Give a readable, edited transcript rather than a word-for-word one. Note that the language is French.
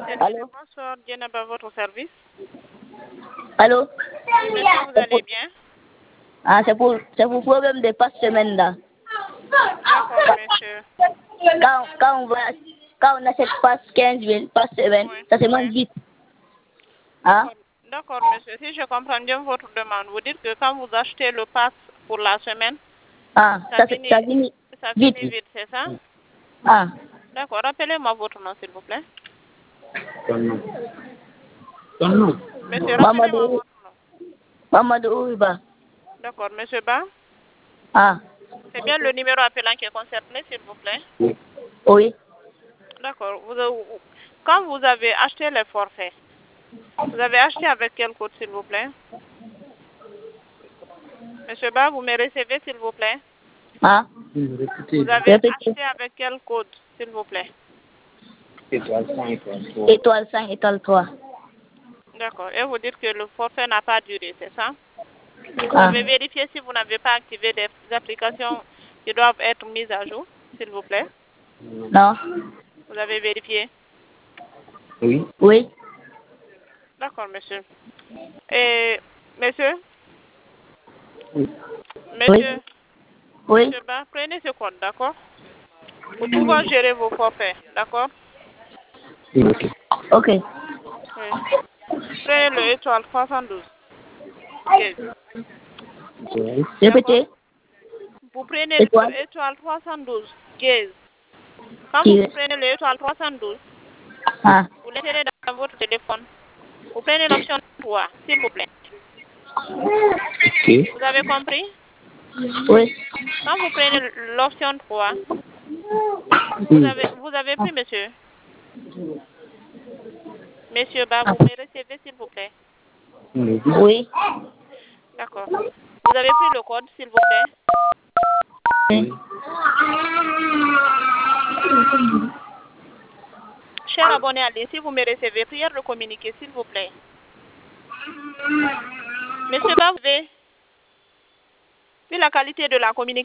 Allô? Bonsoir, Dienab à votre service. Allô? Oui, monsieur, vous allez bien? Ah, c'est pour problème de passe semaine là. D'accord, monsieur. Quand on achète passe 15 000 passe semaine, Oui, ça se mange oui. vite. Hein? D'accord, monsieur. Si je comprends bien votre demande, vous dites que quand vous achetez le pass pour la semaine, Ah, ça ça finit finit vite, vite. c'est ça? Ah, D'accord, rappelez-moi votre nom, s'il vous plaît. Ton nom. Monsieur, rappelez-moi Mamadou, votre nom. Mamadou Ouiba. D'accord, monsieur Ba. Ah, C'est bien le numéro appelant qui est concerné, s'il vous plaît. oui. D'accord. Quand vous avez acheté les forfaits, vous avez acheté avec quel code, s'il vous plaît? Monsieur Ba, vous me recevez, s'il vous plaît? Ah, Vous avez répétez. acheté avec quel code, s'il vous plaît? Étoile 100, étoile 3. Étoile 5, étoile 3. D'accord. Et vous dites que le forfait n'a pas duré, c'est ça? Vous Ah, avez vérifié si vous n'avez pas activé des applications qui doivent être mises à jour, s'il vous plaît? non. Vous avez vérifié? Oui. Oui. D'accord, monsieur. Et, monsieur? Oui. Oui. Monsieur? Oui. Monsieur Ba, prenez ce code, d'accord? Pour pouvoir gérer vos forfaits, d'accord? Oui, ok. Ok. Oui. Prenez le étoile 312. Yes. Étoile. D'accord? Répétez. Vous prenez Étoile. le étoile 312. Yes. Quand vous Tiré. prenez le étoile 312, Ah, vous l'insérez dans votre téléphone. Vous prenez l'option 3, s'il vous plaît. Ok. Vous avez compris? oui. Quand vous prenez l'option 3, Oui. vous avez pris, monsieur? Monsieur Ba, Ah, vous me recevez, s'il vous plaît. Oui. oui. D'accord. Vous avez pris le code, s'il vous plaît. Oui. Cher abonné à si vous me recevez, prière de communiquer, s'il vous plaît. Monsieur Ba, vous avez vu la qualité de la communication?